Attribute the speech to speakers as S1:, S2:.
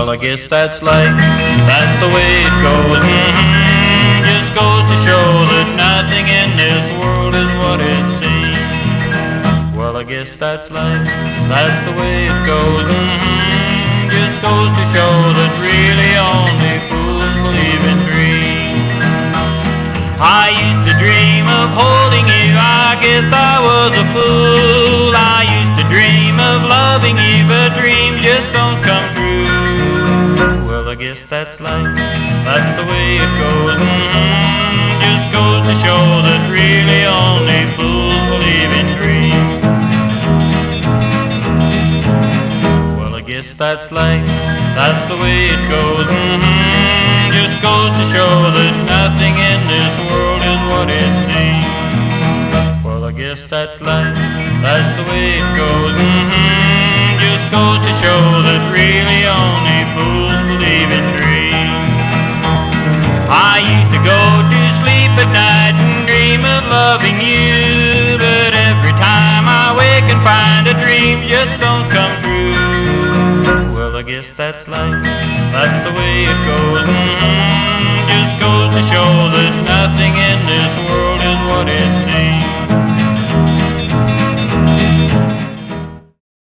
S1: Well, I guess that's life, that's the way it goes. Just goes to show that nothing in this world is what it seems. Well, I guess that's life, that's the way it goes. Just goes to show that really only fools believe in dreams. I used to dream of holding you, I guess I was a fool. I used to dream of loving you, but dreams just don't come true. Well, I guess that's life, that's the way it goes. Just goes to show that really only fools believe in dreams. Well, I guess that's life, that's the way it goes. Just goes to show that nothing in this world is what it seems. Well, I guess that's life, that's the way it goes. Just goes to show that really only fools believe in dreams. I used to go to sleep at night and dream of loving you, but every time I wake and find a dream just don't come true. Well, I guess that's life, that's the way it goes.